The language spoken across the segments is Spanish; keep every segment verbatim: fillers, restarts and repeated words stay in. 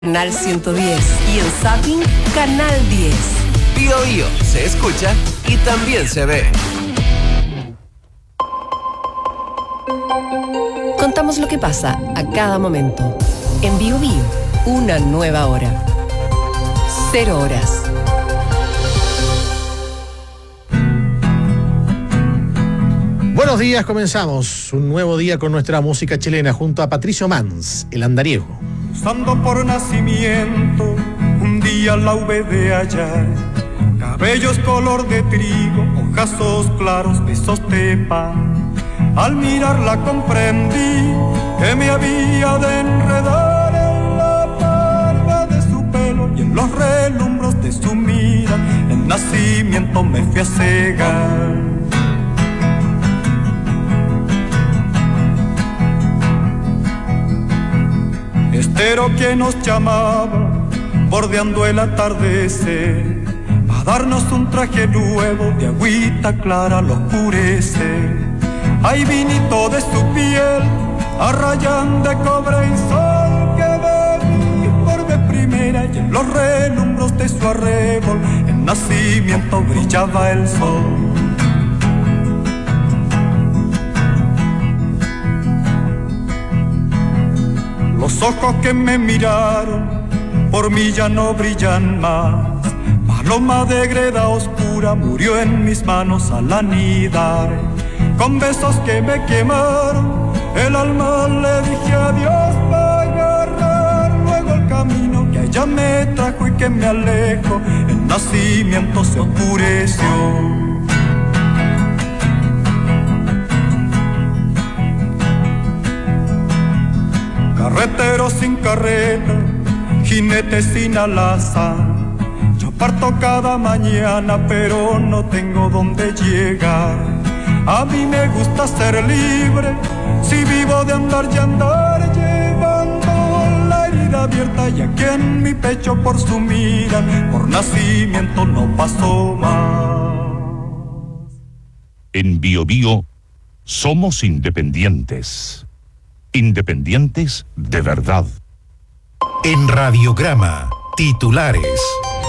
Canal ciento diez y en Zapping, Canal diez. Bio Bio se escucha y también se ve. Contamos lo que pasa a cada momento. En Bio Bio, una nueva hora. Cero horas. Buenos días, comenzamos un nuevo día con nuestra música chilena junto a Patricio Mans, el andariego. Cruzando por nacimiento, un día la hube de hallar, cabellos color de trigo, ojazos claros, besos de pan. Al mirarla comprendí que me había de enredar en la barba de su pelo y en los relumbros de su mira. El nacimiento me fui a cegar. Estero que nos llamaba, bordeando el atardecer, a darnos un traje nuevo de agüita clara al oscurecer. Hay vinito de su piel, a rayán de cobre y sol, que bebí por vez primera, y en los relumbros de su arrebol, el nacimiento brillaba el sol. Los ojos que me miraron, por mí ya no brillan más. Paloma de greda oscura murió en mis manos al anidar. Con besos que me quemaron, el alma le dije adiós para agarrar luego el camino que ella me trajo y que me alejo. El nacimiento se oscureció. Carretero sin carreta, jinete sin alazán. Yo parto cada mañana, pero no tengo dónde llegar. A mí me gusta ser libre, si vivo de andar y andar, llevando la herida abierta y aquí en mi pecho por su mira, por nacimiento no pasó más. En Bio Bio somos independientes. Independientes de verdad. En Radiograma, titulares.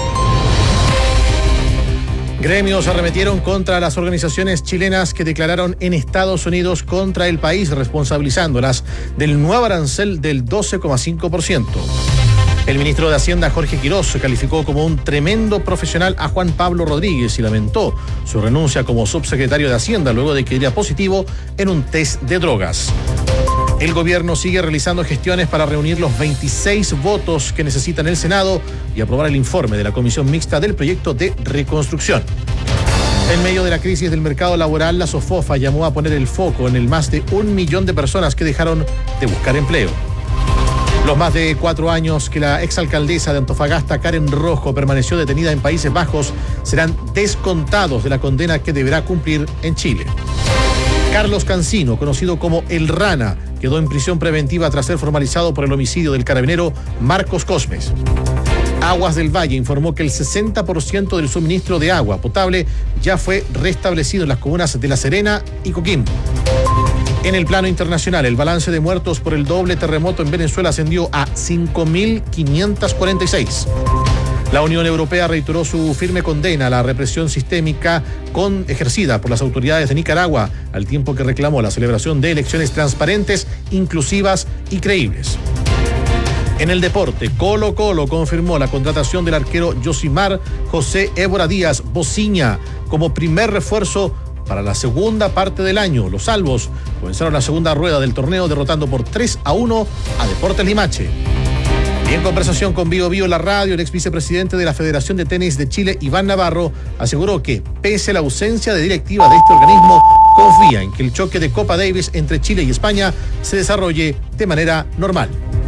Gremios arremetieron contra las organizaciones chilenas que declararon en Estados Unidos contra el país, responsabilizándolas del nuevo arancel del doce coma cinco por ciento. El ministro de Hacienda, Jorge Quirós, calificó como un tremendo profesional a Juan Pablo Rodríguez y lamentó su renuncia como subsecretario de Hacienda luego de que diera positivo en un test de drogas. El gobierno sigue realizando gestiones para reunir los veintiséis votos que necesita en el Senado y aprobar el informe de la Comisión Mixta del proyecto de reconstrucción. En medio de la crisis del mercado laboral, la SOFOFA llamó a poner el foco en el más de un millón de personas que dejaron de buscar empleo. Los más de cuatro años que la exalcaldesa de Antofagasta, Karen Rojo, permaneció detenida en Países Bajos serán descontados de la condena que deberá cumplir en Chile. Carlos Cancino, conocido como El Rana, quedó en prisión preventiva tras ser formalizado por el homicidio del carabinero Marcos Cosmes. Aguas del Valle informó que el sesenta por ciento del suministro de agua potable ya fue restablecido en las comunas de La Serena y Coquimbo. En el plano internacional, el balance de muertos por el doble terremoto en Venezuela ascendió a cinco mil quinientos cuarenta y seis. La Unión Europea reiteró su firme condena a la represión sistémica con, ejercida por las autoridades de Nicaragua, al tiempo que reclamó la celebración de elecciones transparentes, inclusivas y creíbles. En el deporte, Colo Colo confirmó la contratación del arquero Yosimar José Évora Díaz Bociña como primer refuerzo para la segunda parte del año. Los salvos comenzaron la segunda rueda del torneo derrotando por tres a uno a Deportes Limache. Y en conversación con Bio Bio la radio, el ex vicepresidente de la Federación de Tenis de Chile, Iván Navarro, aseguró que, pese a la ausencia de directiva de este organismo, confía en que el choque de Copa Davis entre Chile y España se desarrolle de manera normal.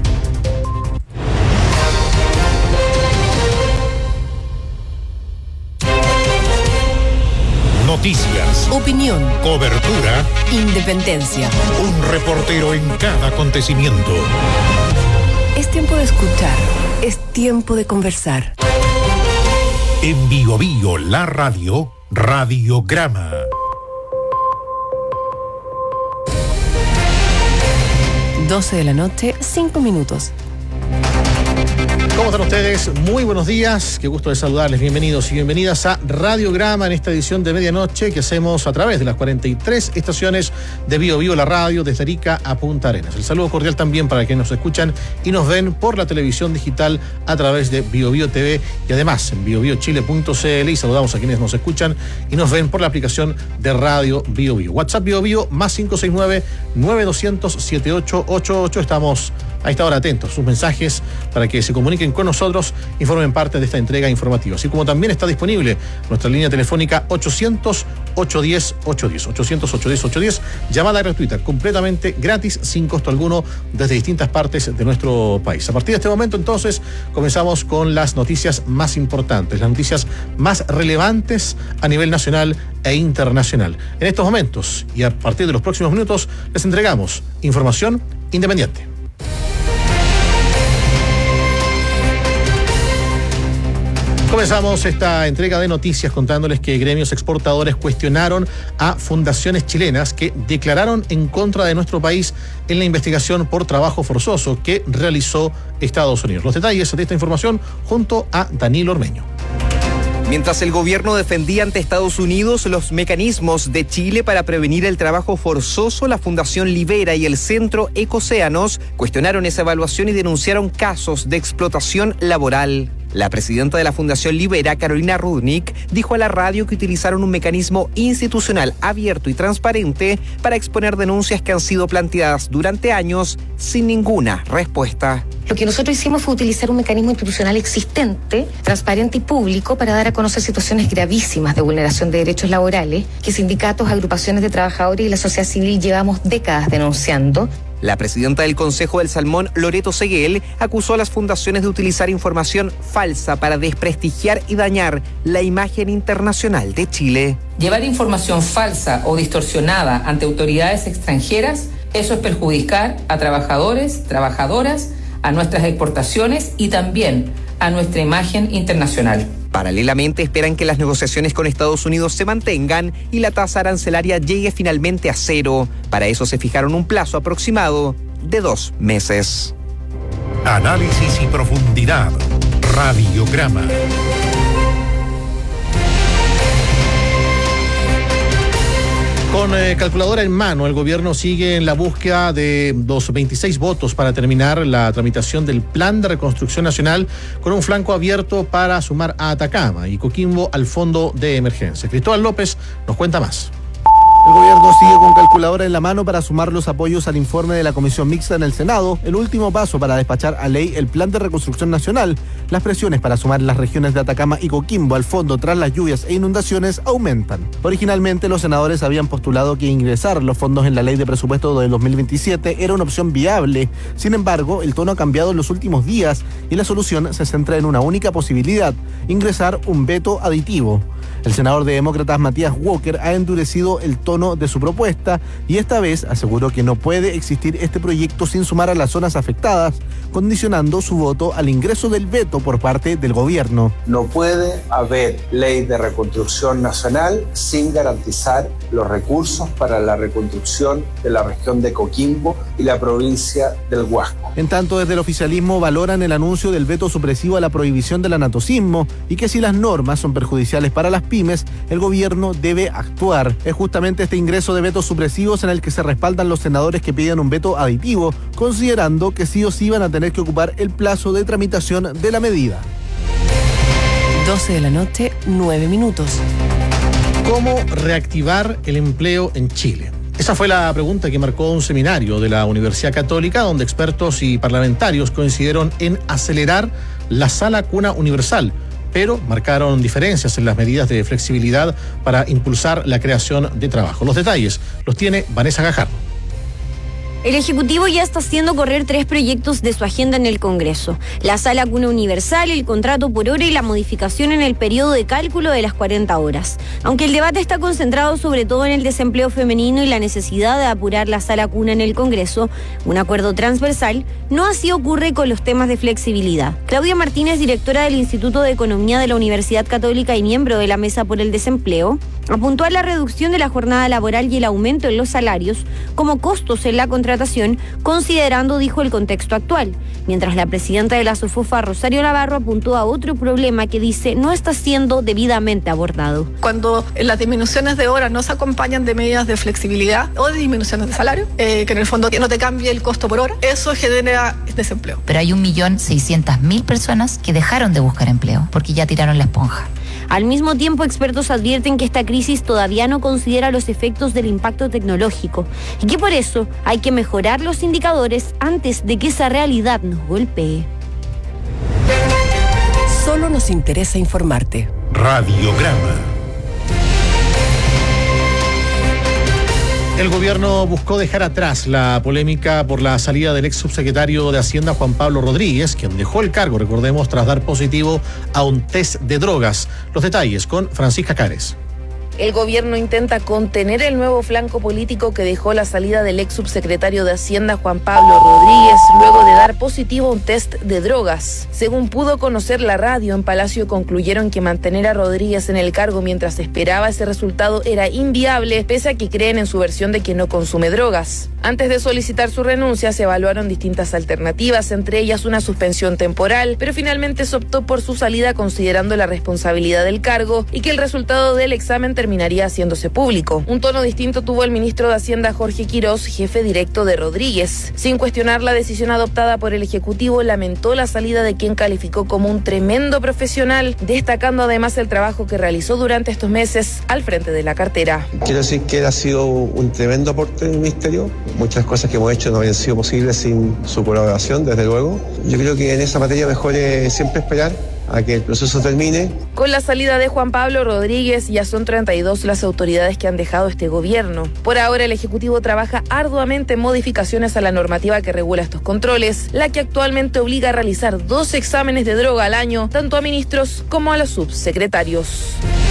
Noticias, Opinión, cobertura, independencia. un reportero en cada acontecimiento. Es tiempo de escuchar, es tiempo de conversar. En Bio Bio la radio, Radiograma. doce de la noche, cinco minutos. ¿Cómo están ustedes? Muy buenos días, qué gusto de saludarles, bienvenidos y bienvenidas a Radiograma en esta edición de medianoche que hacemos a través de las cuarenta y tres estaciones de Bio Bio, la radio, desde Arica a Punta Arenas. El saludo cordial también para quienes nos escuchan y nos ven por la televisión digital a través de Bio Bio T V y además en bio bio chile punto c l, y saludamos a quienes nos escuchan y nos ven por la aplicación de Radio Bio Bio. WhatsApp Bio Bio más cinco seis nueve, nueve dos cero cero, siete ocho ocho ocho. Estamos a esta hora atentos, sus mensajes para que se comuniquen con nosotros y formen parte de esta entrega informativa. Así como también está disponible nuestra línea telefónica ochocientos, ochocientos diez, ochocientos diez, ochocientos, ochocientos diez, ochocientos diez, llamada gratuita, completamente gratis, sin costo alguno, desde distintas partes de nuestro país. A partir de este momento, entonces, comenzamos con las noticias más importantes, las noticias más relevantes a nivel nacional e internacional. En estos momentos y a partir de los próximos minutos, les entregamos información independiente. Comenzamos esta entrega de noticias contándoles que gremios exportadores cuestionaron a fundaciones chilenas que declararon en contra de nuestro país en la investigación por trabajo forzoso que realizó Estados Unidos. Los detalles de esta información junto a Danilo Ormeño. Mientras el gobierno defendía ante Estados Unidos los mecanismos de Chile para prevenir el trabajo forzoso, la Fundación Libera y el Centro Ecocéanos cuestionaron esa evaluación y denunciaron casos de explotación laboral. La presidenta de la Fundación Libera, Carolina Rudnick, dijo a la radio que utilizaron un mecanismo institucional abierto y transparente para exponer denuncias que han sido planteadas durante años sin ninguna respuesta. Lo que nosotros hicimos fue utilizar un mecanismo institucional existente, transparente y público para dar a conocer situaciones gravísimas de vulneración de derechos laborales que sindicatos, agrupaciones de trabajadores y la sociedad civil llevamos décadas denunciando. La presidenta del Consejo del Salmón, Loreto Seguel, acusó a las fundaciones de utilizar información falsa para desprestigiar y dañar la imagen internacional de Chile. Llevar información falsa o distorsionada ante autoridades extranjeras, eso es perjudicar a trabajadores, trabajadoras, a nuestras exportaciones y también a nuestra imagen internacional. Paralelamente, esperan que las negociaciones con Estados Unidos se mantengan y la tasa arancelaria llegue finalmente a cero. Para eso se fijaron un plazo aproximado de dos meses. Análisis y profundidad. Radiograma. Con eh, calculadora en mano, el gobierno sigue en la búsqueda de los veintiséis votos para terminar la tramitación del Plan de Reconstrucción Nacional, con un flanco abierto para sumar a Atacama y Coquimbo al Fondo de Emergencia. Cristóbal López nos cuenta más. El gobierno sigue con calculadora en la mano para sumar los apoyos al informe de la Comisión Mixta en el Senado, el último paso para despachar a ley el Plan de Reconstrucción Nacional. Las presiones para sumar las regiones de Atacama y Coquimbo al fondo tras las lluvias e inundaciones aumentan. Originalmente, los senadores habían postulado que ingresar los fondos en la ley de presupuesto del dos mil veintisiete era una opción viable. Sin embargo, el tono ha cambiado en los últimos días y la solución se centra en una única posibilidad: ingresar un veto aditivo. El senador de Demócratas Matías Walker ha endurecido el tono de su propuesta y esta vez aseguró que no puede existir este proyecto sin sumar a las zonas afectadas, condicionando su voto al ingreso del veto por parte del gobierno. No puede haber ley de reconstrucción nacional sin garantizar los recursos para la reconstrucción de la región de Coquimbo y la provincia del Huasco. En tanto, desde el oficialismo valoran el anuncio del veto supresivo a la prohibición del anatocismo y que si las normas son perjudiciales para las pymes, el gobierno debe actuar. Es justamente este ingreso de vetos supresivos en el que se respaldan los senadores que piden un veto aditivo, considerando que sí o sí van a tener que ocupar el plazo de tramitación de la medida. doce de la noche, nueve minutos. ¿Cómo reactivar el empleo en Chile? Esa fue la pregunta que marcó un seminario de la Universidad Católica, donde expertos y parlamentarios coincidieron en acelerar la Sala Cuna Universal, pero marcaron diferencias en las medidas de flexibilidad para impulsar la creación de trabajo. Los detalles los tiene Vanessa Gajardo. El Ejecutivo ya está haciendo correr tres proyectos de su agenda en el Congreso: la Sala Cuna Universal, el contrato por hora y la modificación en el periodo de cálculo de las cuarenta horas. Aunque el debate está concentrado sobre todo en el desempleo femenino y la necesidad de apurar la Sala Cuna en el Congreso, un acuerdo transversal no así ocurre con los temas de flexibilidad. Claudia Martínez, directora del Instituto de Economía de la Universidad Católica y miembro de la Mesa por el Desempleo, Apuntó a la reducción de la jornada laboral y el aumento en los salarios como costos en la contratación, considerando, dijo, el contexto actual. Mientras la presidenta de la SOFOFA, Rosario Navarro, apuntó a otro problema que dice no está siendo debidamente abordado. Cuando las disminuciones de horas no se acompañan de medidas de flexibilidad o de disminuciones de salario, eh, que en el fondo no te cambie el costo por hora, eso genera desempleo. Pero hay un millón seiscientas mil personas que dejaron de buscar empleo porque ya tiraron la esponja. Al mismo tiempo, expertos advierten que esta crisis todavía no considera los efectos del impacto tecnológico y que por eso hay que mejorar los indicadores antes de que esa realidad nos golpee. Solo nos interesa informarte. Radiograma. El gobierno buscó dejar atrás la polémica por la salida del ex subsecretario de Hacienda, Juan Pablo Rodríguez, quien dejó el cargo, recordemos, tras dar positivo a un test de drogas. Los detalles con Francisca Cares. El gobierno intenta contener el nuevo flanco político que dejó la salida del ex subsecretario de Hacienda, Juan Pablo Rodríguez, luego de dar positivo a un test de drogas. Según pudo conocer la radio, en Palacio concluyeron que mantener a Rodríguez en el cargo mientras esperaba ese resultado era inviable, pese a que creen en su versión de que no consume drogas. Antes de solicitar su renuncia, se evaluaron distintas alternativas, entre ellas una suspensión temporal, pero finalmente se optó por su salida considerando la responsabilidad del cargo y que el resultado del examen terminaría haciéndose público. Un tono distinto tuvo el ministro de Hacienda, Jorge Quirós, jefe directo de Rodríguez. Sin cuestionar la decisión adoptada por el Ejecutivo, lamentó la salida de quien calificó como un tremendo profesional, destacando además el trabajo que realizó durante estos meses al frente de la cartera. Quiero decir que él ha sido un tremendo aporte del ministerio. Muchas cosas que hemos hecho no habrían sido posibles sin su colaboración, desde luego. Yo creo que en esa materia mejor es siempre esperar a que el proceso termine. Con la salida de Juan Pablo Rodríguez, ya son treinta y dos las autoridades que han dejado este gobierno. Por ahora, el Ejecutivo trabaja arduamente en modificaciones a la normativa que regula estos controles, la que actualmente obliga a realizar dos exámenes de droga al año, tanto a ministros como a los subsecretarios.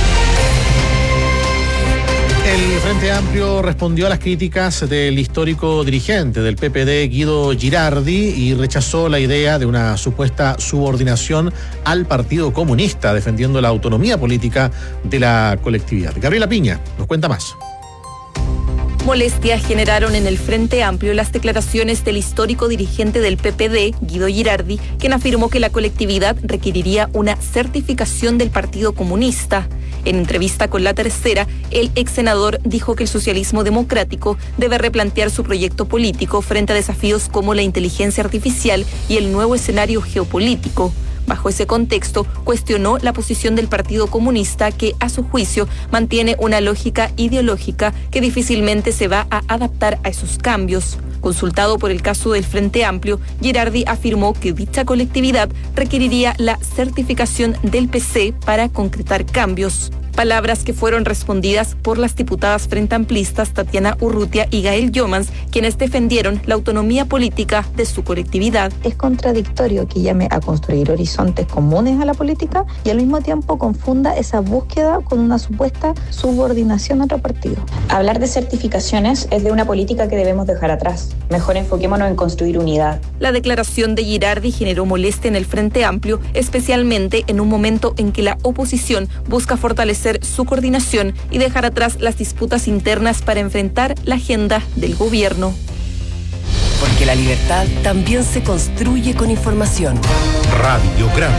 El Frente Amplio respondió a las críticas del histórico dirigente del P P D, Guido Girardi, y rechazó la idea de una supuesta subordinación al Partido Comunista, defendiendo la autonomía política de la colectividad. Gabriela Piña nos cuenta más. Molestias generaron en el Frente Amplio las declaraciones del histórico dirigente del P P D, Guido Girardi, quien afirmó que la colectividad requeriría una certificación del Partido Comunista. En entrevista con La Tercera, el ex senador dijo que el socialismo democrático debe replantear su proyecto político frente a desafíos como la inteligencia artificial y el nuevo escenario geopolítico. Bajo ese contexto, cuestionó la posición del Partido Comunista que, a su juicio, mantiene una lógica ideológica que difícilmente se va a adaptar a esos cambios. Consultado por el caso del Frente Amplio, Girardi afirmó que dicha colectividad requeriría la certificación del P C para concretar cambios. Palabras que fueron respondidas por las diputadas frente amplistas Tatiana Urrutia y Gael Yomans, quienes defendieron la autonomía política de su colectividad. Es contradictorio que llame a construir horizontes comunes a la política y al mismo tiempo confunda esa búsqueda con una supuesta subordinación a otro partido. Hablar de certificaciones es de una política que debemos dejar atrás. Mejor enfoquémonos en construir unidad. La declaración de Girardi generó molestia en el Frente Amplio, especialmente en un momento en que la oposición busca fortalecer su coordinación y dejar atrás las disputas internas para enfrentar la agenda del gobierno. Porque la libertad también se construye con información. Radiograma.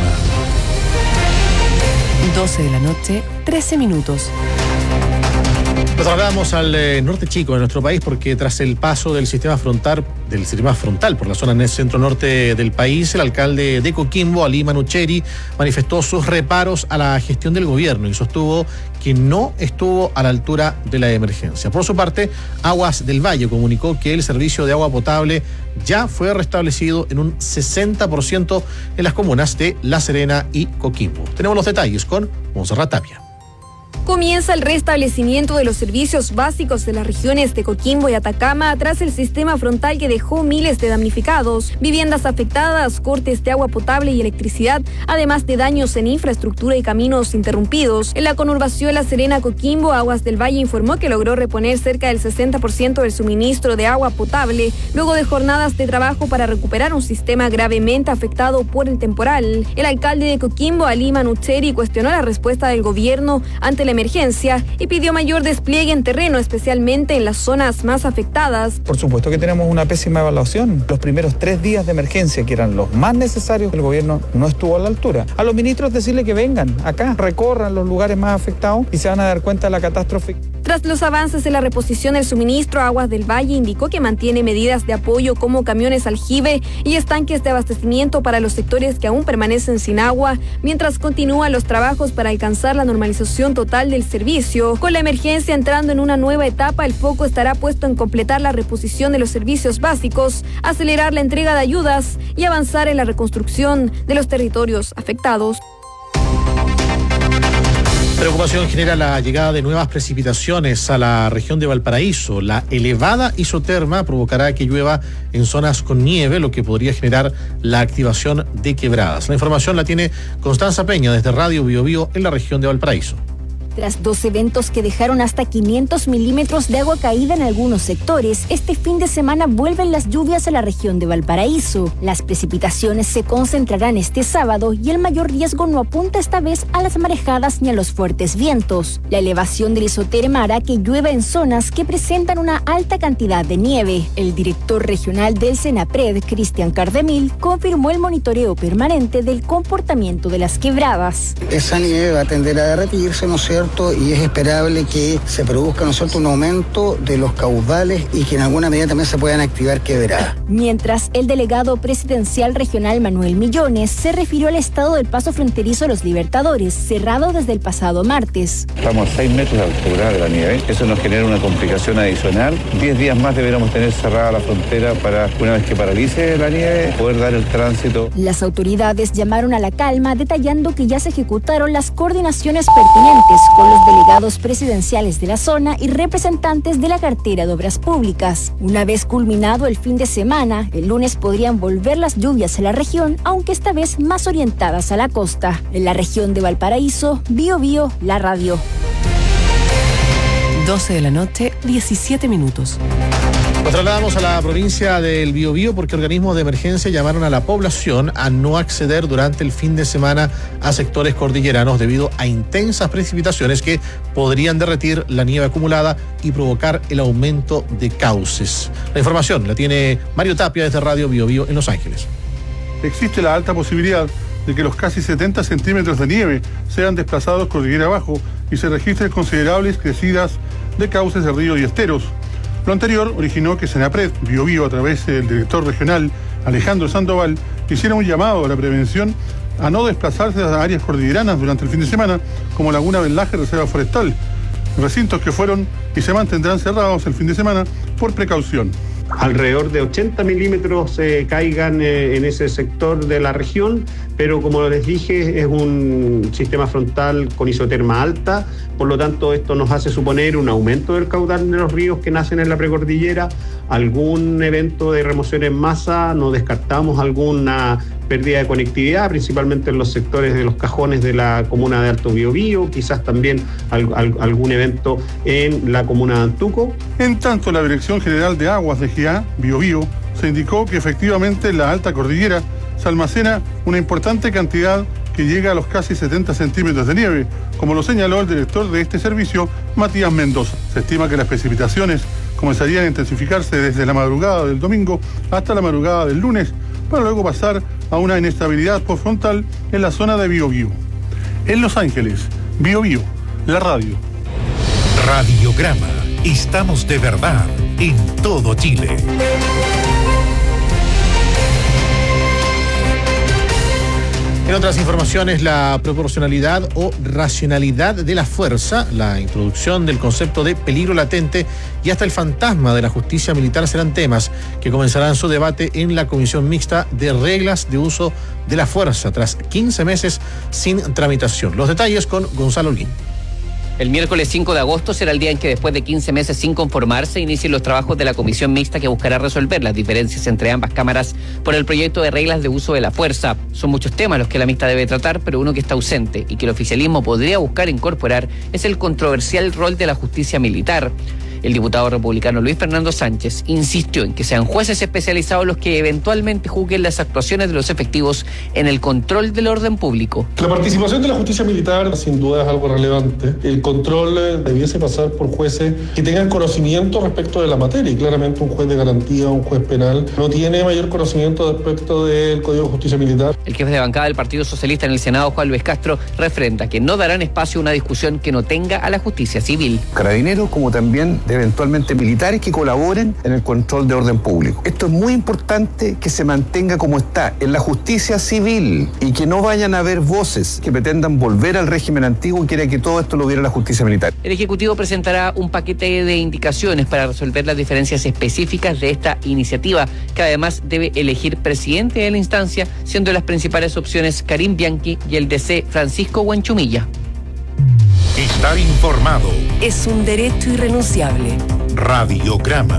doce de la noche, trece minutos. Nos trasladamos al eh, norte chico de nuestro país porque tras el paso del sistema frontal, del sistema frontal por la zona centro-norte del país, el alcalde de Coquimbo, Ali Manucheri, manifestó sus reparos a la gestión del gobierno y sostuvo que no estuvo a la altura de la emergencia. Por su parte, Aguas del Valle comunicó que el servicio de agua potable ya fue restablecido en un sesenta por ciento en las comunas de La Serena y Coquimbo. Tenemos los detalles con Monserrat Tapia. Comienza el restablecimiento de los servicios básicos de las regiones de Coquimbo y Atacama tras el sistema frontal que dejó miles de damnificados, viviendas afectadas, cortes de agua potable y electricidad, además de daños en infraestructura y caminos interrumpidos. En la conurbación La Serena Coquimbo, Aguas del Valle informó que logró reponer cerca del sesenta por ciento del suministro de agua potable, luego de jornadas de trabajo para recuperar un sistema gravemente afectado por el temporal. El alcalde de Coquimbo, Ali Manucheri, cuestionó la respuesta del gobierno ante la emergencia y pidió mayor despliegue en terreno, especialmente en las zonas más afectadas. Por supuesto que tenemos una pésima evaluación. Los primeros tres días de emergencia, que eran los más necesarios, el gobierno no estuvo a la altura. A los ministros decirle que vengan acá, recorran los lugares más afectados y se van a dar cuenta de la catástrofe. Tras los avances en la reposición del suministro, Aguas del Valle indicó que mantiene medidas de apoyo como camiones aljibe y estanques de abastecimiento para los sectores que aún permanecen sin agua, mientras continúan los trabajos para alcanzar la normalización total del servicio. Con la emergencia entrando en una nueva etapa, el foco estará puesto en completar la reposición de los servicios básicos, acelerar la entrega de ayudas y avanzar en la reconstrucción de los territorios afectados. Preocupación genera la llegada de nuevas precipitaciones a la región de Valparaíso. La elevada isoterma provocará que llueva en zonas con nieve, lo que podría generar la activación de quebradas. La información la tiene Constanza Peña desde Radio Bio Bio en la región de Valparaíso. Tras dos eventos que dejaron hasta quinientos milímetros de agua caída en algunos sectores, este fin de semana vuelven las lluvias a la región de Valparaíso. Las precipitaciones se concentrarán este sábado y el mayor riesgo no apunta esta vez a las marejadas ni a los fuertes vientos. La elevación del isoterma hará que llueva en zonas que presentan una alta cantidad de nieve. El director regional del Senapred, Cristian Cardemil, confirmó el monitoreo permanente del comportamiento de las quebradas. Esa nieve va a tender a derretirse, ¿no es cierto? Y es esperable que se produzca, ¿no es cierto?, un aumento de los caudales y que en alguna medida también se puedan activar quebradas. Mientras, el delegado presidencial regional Manuel Millones se refirió al estado del paso fronterizo Los Libertadores, cerrado desde el pasado martes. Estamos a seis metros de altura de la nieve, eso nos genera una complicación adicional. Diez días más deberíamos tener cerrada la frontera para, una vez que paralice la nieve, poder dar el tránsito. Las autoridades llamaron a la calma, detallando que ya se ejecutaron las coordinaciones pertinentes con los delegados presidenciales de la zona y representantes de la cartera de Obras Públicas. Una vez culminado el fin de semana, el lunes podrían volver las lluvias a la región, aunque esta vez más orientadas a la costa. En la región de Valparaíso, Bio Bio, la radio. doce de la noche, diecisiete minutos. Nos trasladamos a la provincia del Biobío porque organismos de emergencia llamaron a la población a no acceder durante el fin de semana a sectores cordilleranos debido a intensas precipitaciones que podrían derretir la nieve acumulada y provocar el aumento de cauces. La información la tiene Mario Tapia desde Radio Biobío en Los Ángeles. Existe la alta posibilidad de que los casi setenta centímetros de nieve sean desplazados cordillera abajo y se registren considerables crecidas de cauces de ríos y esteros. Lo anterior originó que Senapred, Bio Bio, a través del director regional Alejandro Sandoval, hiciera un llamado a la prevención a no desplazarse a áreas cordilleranas durante el fin de semana, como Laguna Venlaje, Reserva Forestal, recintos que fueron y se mantendrán cerrados el fin de semana por precaución. Alrededor de ochenta milímetros eh, caigan eh, en ese sector de la región, pero como les dije, es un sistema frontal con isoterma alta, por lo tanto esto nos hace suponer un aumento del caudal de los ríos que nacen en la precordillera, algún evento de remoción en masa, no descartamos alguna pérdida de conectividad, principalmente en los sectores de los cajones de la comuna de Alto Biobío, quizás también al, al, algún evento en la comuna de Antuco. En tanto, la Dirección General de Aguas de G A, Biobío, se indicó que efectivamente en la alta cordillera se almacena una importante cantidad que llega a los casi setenta centímetros de nieve, como lo señaló el director de este servicio, Matías Mendoza. Se estima que las precipitaciones comenzarían a intensificarse desde la madrugada del domingo hasta la madrugada del lunes, para luego pasar a una inestabilidad postfrontal en la zona de Biobío. En Los Ángeles, Bio Bio, la radio. Radiograma. Estamos de verdad en todo Chile. En otras informaciones, la proporcionalidad o racionalidad de la fuerza, la introducción del concepto de peligro latente y hasta el fantasma de la justicia militar serán temas que comenzarán su debate en la Comisión Mixta de Reglas de Uso de la Fuerza, tras quince meses sin tramitación. Los detalles con Gonzalo Holguín. El miércoles cinco de agosto será el día en que, después de quince meses sin conformarse, inicien los trabajos de la comisión mixta que buscará resolver las diferencias entre ambas cámaras por el proyecto de reglas de uso de la fuerza. Son muchos temas los que la mixta debe tratar, pero uno que está ausente y que el oficialismo podría buscar incorporar es el controversial rol de la justicia militar. El diputado republicano Luis Fernando Sánchez insistió en que sean jueces especializados los que eventualmente juzguen las actuaciones de los efectivos en el control del orden público. La participación de la justicia militar sin duda es algo relevante. El control eh, debiese pasar por jueces que tengan conocimiento respecto de la materia, y claramente un juez de garantía, un juez penal, no tiene mayor conocimiento respecto del Código de Justicia Militar. El jefe de bancada del Partido Socialista en el Senado, Juan Luis Castro, refrenda que no darán espacio a una discusión que no tenga a la justicia civil. Carabineros como también de eventualmente militares que colaboren en el control de orden público. Esto es muy importante que se mantenga como está, en la justicia civil, y que no vayan a haber voces que pretendan volver al régimen antiguo y quiera que todo esto lo viera la justicia militar. El Ejecutivo presentará un paquete de indicaciones para resolver las diferencias específicas de esta iniciativa, que además debe elegir presidente de la instancia, siendo las principales opciones Karim Bianchi y el D C Francisco Huanchumilla. Estar informado es un derecho irrenunciable. Radiograma.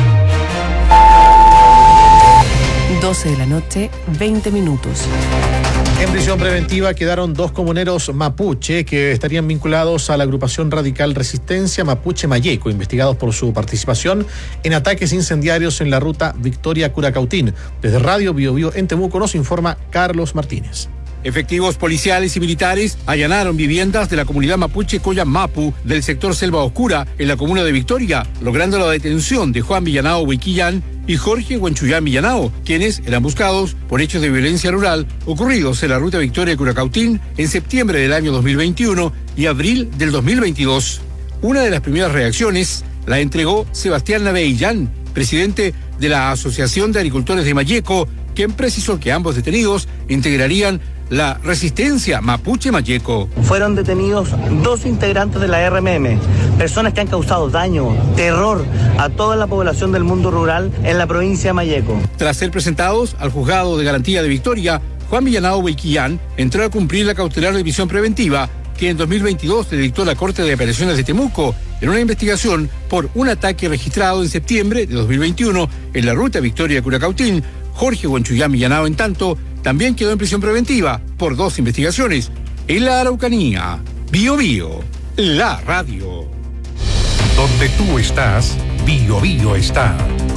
doce de la noche, veinte minutos. En prisión preventiva quedaron dos comuneros mapuche que estarían vinculados a la agrupación radical Resistencia Mapuche Mayeco, investigados por su participación en ataques incendiarios en la ruta Victoria-Curacautín. Desde Radio Bio Bio en Temuco nos informa Carlos Martínez. Efectivos policiales y militares allanaron viviendas de la comunidad mapuche Coyamapu del sector Selva Oscura en la comuna de Victoria, logrando la detención de Juan Villanao Huiquillán y Jorge Huanchuyán Villanao, quienes eran buscados por hechos de violencia rural ocurridos en la ruta Victoria-Curacautín en septiembre del año dos mil veintiuno y abril del dos mil veintidós. Una de las primeras reacciones la entregó Sebastián Naveillán, presidente de la Asociación de Agricultores de Mayeco, quien precisó que ambos detenidos integrarían la Resistencia Mapuche Mayeco. Fueron detenidos dos integrantes de la R M M, personas que han causado daño, terror a toda la población del mundo rural en la provincia de Mayeco. Tras ser presentados al juzgado de garantía de Victoria, Juan Villanao Huiquillán entró a cumplir la cautelar de prisión preventiva que en dos mil veintidós le dictó la Corte de Apelaciones de Temuco en una investigación por un ataque registrado en septiembre de dos mil veintiuno en la ruta Victoria-Curacautín. Jorge Huanchuyán Villanao, en tanto, también quedó en prisión preventiva por dos investigaciones. En la Araucanía, Bio Bio, la radio. Donde tú estás, Bio Bio está.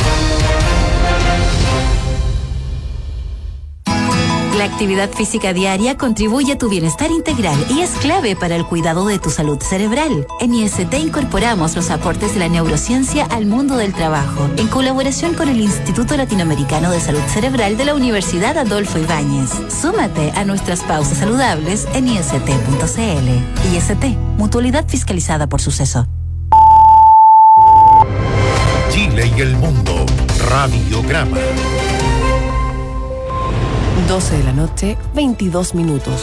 La actividad física diaria contribuye a tu bienestar integral y es clave para el cuidado de tu salud cerebral. En I S T incorporamos los aportes de la neurociencia al mundo del trabajo, en colaboración con el Instituto Latinoamericano de Salud Cerebral de la Universidad Adolfo Ibáñez. Súmate a nuestras pausas saludables en i s t punto c l. I S T, mutualidad fiscalizada por Suceso. Chile y el mundo, Radiograma. doce de la noche, veintidós minutos.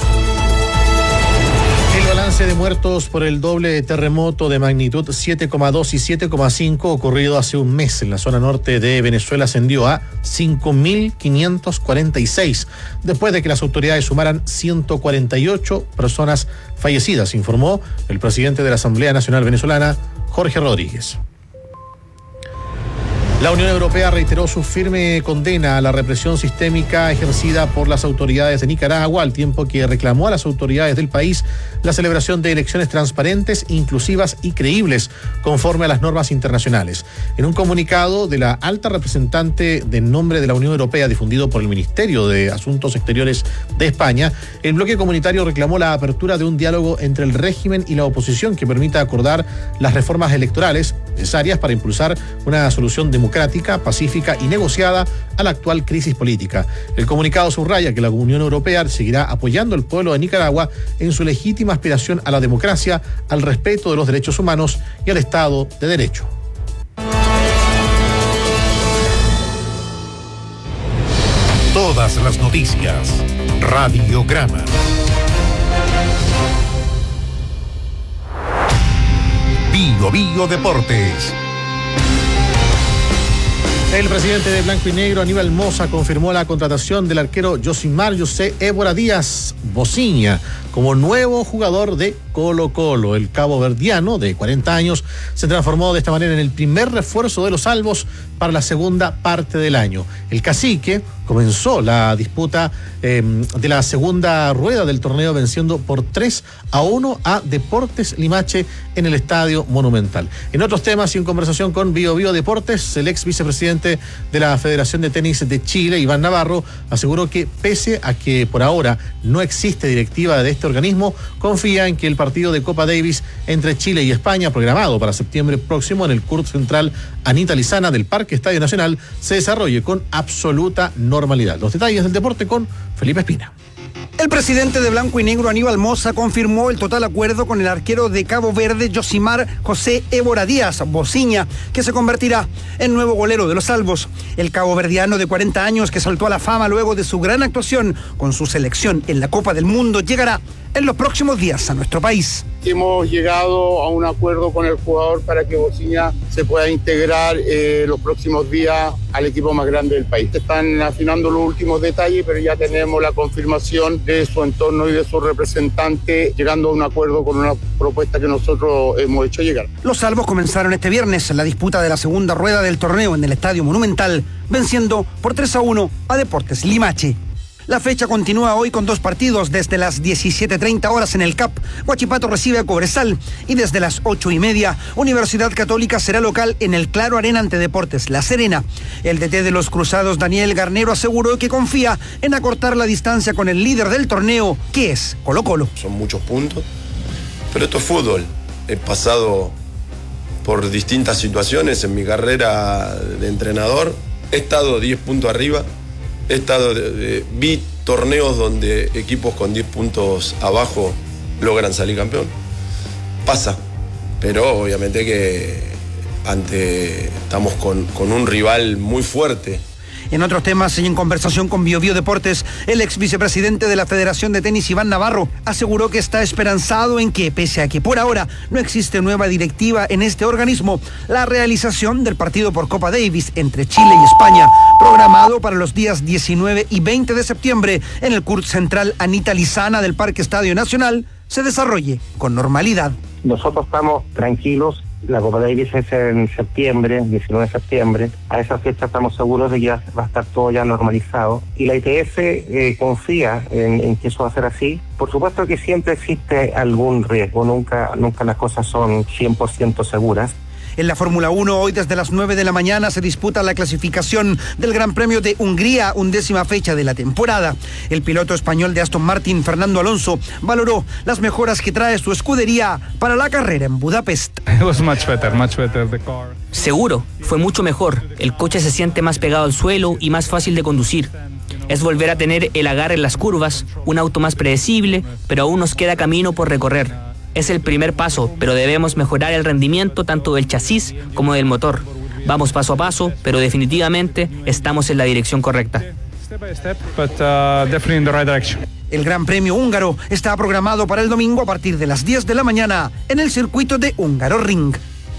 El balance de muertos por el doble terremoto de magnitud siete coma dos y siete coma cinco ocurrido hace un mes en la zona norte de Venezuela ascendió a cinco mil quinientos cuarenta y seis, después de que las autoridades sumaran ciento cuarenta y ocho personas fallecidas, informó el presidente de la Asamblea Nacional Venezolana, Jorge Rodríguez. La Unión Europea reiteró su firme condena a la represión sistémica ejercida por las autoridades de Nicaragua, al tiempo que reclamó a las autoridades del país la celebración de elecciones transparentes, inclusivas y creíbles, conforme a las normas internacionales. En un comunicado de la alta representante de nombre de la Unión Europea, difundido por el Ministerio de Asuntos Exteriores de España, el bloque comunitario reclamó la apertura de un diálogo entre el régimen y la oposición que permita acordar las reformas electorales necesarias para impulsar una solución democrática democrática, pacífica y negociada a la actual crisis política. El comunicado subraya que la Unión Europea seguirá apoyando al pueblo de Nicaragua en su legítima aspiración a la democracia, al respeto de los derechos humanos y al Estado de Derecho. Todas las noticias. Radiograma. Bio Bio Deportes. El presidente de Blanco y Negro, Aníbal Mosa, confirmó la contratación del arquero Josimar José Évora Díaz Bociña como nuevo jugador de Colo-Colo. El caboverdiano de cuarenta años se transformó de esta manera en el primer refuerzo de los albos para la segunda parte del año. El cacique comenzó la disputa eh, de la segunda rueda del torneo venciendo por tres a uno a Deportes Limache en el Estadio Monumental. En otros temas y en conversación con Bio Bio Deportes, el ex vicepresidente de la Federación de Tenis de Chile, Iván Navarro, aseguró que pese a que por ahora no existe directiva de este organismo, confía en que el partido de Copa Davis entre Chile y España, programado para septiembre próximo en el Curt Central Anita Lizana del Parque Estadio Nacional, se desarrolle con absoluta normalidad. Los detalles del deporte con Felipe Espina. El presidente de Blanco y Negro, Aníbal Mosa, confirmó el total acuerdo con el arquero de Cabo Verde, Josimar José Évora Díaz, Bociña, que se convertirá en nuevo golero de los Albos. El caboverdiano de cuarenta años, que saltó a la fama luego de su gran actuación con su selección en la Copa del Mundo, llegará en los próximos días a nuestro país. Hemos llegado a un acuerdo con el jugador para que Bociña se pueda integrar eh, los próximos días al equipo más grande del país. Están afinando los últimos detalles, pero ya tenemos la confirmación de su entorno y de su representante, llegando a un acuerdo con una propuesta que nosotros hemos hecho llegar. Los Albos comenzaron este viernes la disputa de la segunda rueda del torneo en el Estadio Monumental, venciendo por tres a uno a Deportes Limache. La fecha continúa hoy con dos partidos. Desde las diecisiete treinta horas en el C A P, Huachipato recibe a Cobresal, y desde las ocho y media, Universidad Católica será local en el Claro Arena ante Deportes La Serena. El D T de los Cruzados, Daniel Garnero, aseguró que confía en acortar la distancia con el líder del torneo, que es Colo-Colo. Son muchos puntos, pero esto es fútbol. He pasado por distintas situaciones en mi carrera de entrenador. He estado diez puntos arriba. He estado, de, de, vi torneos donde equipos con diez puntos abajo logran salir campeón. Pasa, pero obviamente que ante estamos con, con un rival muy fuerte. En otros temas y en conversación con Bio Bio Deportes, el ex vicepresidente de la Federación de Tenis, Iván Navarro, aseguró que está esperanzado en que, pese a que por ahora no existe nueva directiva en este organismo, la realización del partido por Copa Davis entre Chile y España, programado para los días diecinueve y veinte de septiembre en el Curt Central Anita Lizana del Parque Estadio Nacional, se desarrolle con normalidad. Nosotros estamos tranquilos. La Copa Davis es en septiembre, diecinueve de septiembre. A esa fecha estamos seguros de que ya va a estar todo ya normalizado. Y la I T F eh, confía en, en que eso va a ser así. Por supuesto que siempre existe algún riesgo, nunca, nunca las cosas son cien por ciento seguras. En la Fórmula uno, hoy desde las nueve de la mañana se disputa la clasificación del Gran Premio de Hungría, undécima fecha de la temporada. El piloto español de Aston Martin, Fernando Alonso, valoró las mejoras que trae su escudería para la carrera en Budapest. It was much better, much better the car. Seguro, fue mucho mejor. El coche se siente más pegado al suelo y más fácil de conducir. Es volver a tener el agarre en las curvas, un auto más predecible, pero aún nos queda camino por recorrer. Es el primer paso, pero debemos mejorar el rendimiento tanto del chasis como del motor. Vamos paso a paso, pero definitivamente estamos en la dirección correcta. El Gran Premio húngaro está programado para el domingo a partir de las diez de la mañana en el circuito de Húngaro Ring.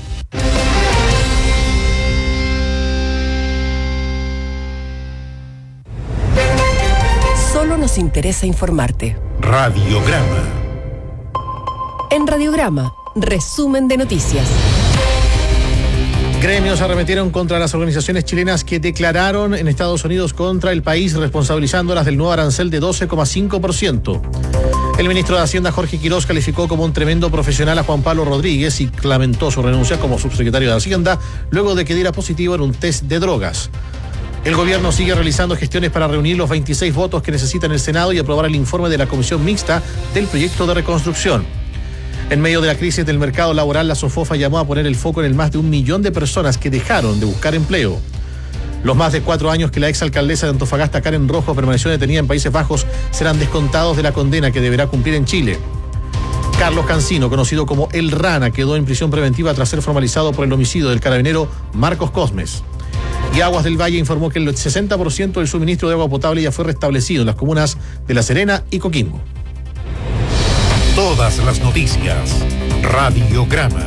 Solo nos interesa informarte. Radiograma. En Radiograma, resumen de noticias. Gremios arremetieron contra las organizaciones chilenas que declararon en Estados Unidos contra el país, responsabilizándolas del nuevo arancel de doce coma cinco por ciento. El ministro de Hacienda, Jorge Quirós, calificó como un tremendo profesional a Juan Pablo Rodríguez y lamentó su renuncia como subsecretario de Hacienda luego de que diera positivo en un test de drogas. El gobierno sigue realizando gestiones para reunir los veintiséis votos que necesita en el Senado y aprobar el informe de la Comisión Mixta del proyecto de reconstrucción. En medio de la crisis del mercado laboral, la SOFOFA llamó a poner el foco en el más de un millón de personas que dejaron de buscar empleo. Los más de cuatro años que la exalcaldesa de Antofagasta, Karen Rojo, permaneció detenida en Países Bajos serán descontados de la condena que deberá cumplir en Chile. Carlos Cancino, conocido como El Rana, quedó en prisión preventiva tras ser formalizado por el homicidio del carabinero Marcos Cosmes. Y Aguas del Valle informó que el sesenta por ciento del suministro de agua potable ya fue restablecido en las comunas de La Serena y Coquimbo. Todas las noticias. Radiograma.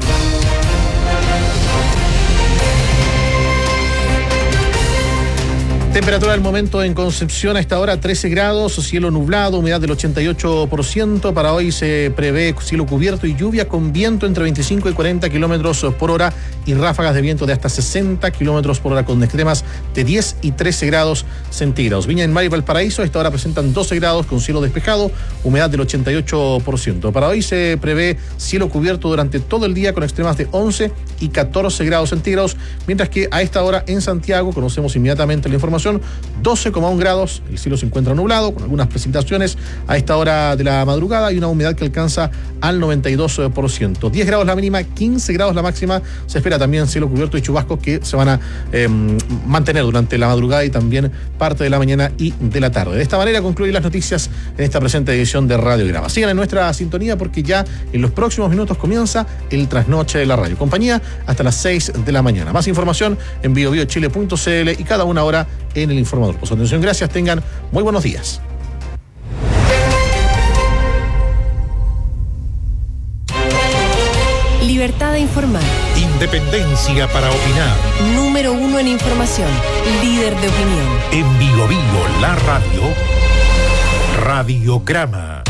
Temperatura del momento en Concepción a esta hora trece grados, cielo nublado, humedad del ochenta y ocho por ciento. Para hoy se prevé cielo cubierto y lluvia con viento entre veinticinco y cuarenta kilómetros por hora y ráfagas de viento de hasta sesenta kilómetros por hora con extremas de diez y trece grados centígrados. Viña del Mar y Valparaíso a esta hora presentan doce grados con cielo despejado, humedad del ochenta y ocho por ciento. Para hoy se prevé cielo cubierto durante todo el día con extremas de once y catorce grados centígrados, mientras que a esta hora en Santiago, conocemos inmediatamente la información, doce coma uno grados, el cielo se encuentra nublado con algunas precipitaciones a esta hora de la madrugada y una humedad que alcanza al noventa y dos por ciento. diez grados la mínima, quince grados la máxima. Se espera también cielo cubierto y chubascos que se van a eh, mantener durante la madrugada y también parte de la mañana y de la tarde. De esta manera concluyen las noticias en esta presente edición de Radiograma. Sigan en nuestra sintonía porque ya en los próximos minutos comienza el trasnoche de la radio. Compañía hasta las seis de la mañana. Más información en bio bio chile punto c l y cada una hora en El Informador. Por su atención, gracias, tengan muy buenos días. Libertad de informar. Independencia para opinar. Número uno en información. Líder de opinión. En Bio Bio, la radio. Radiograma.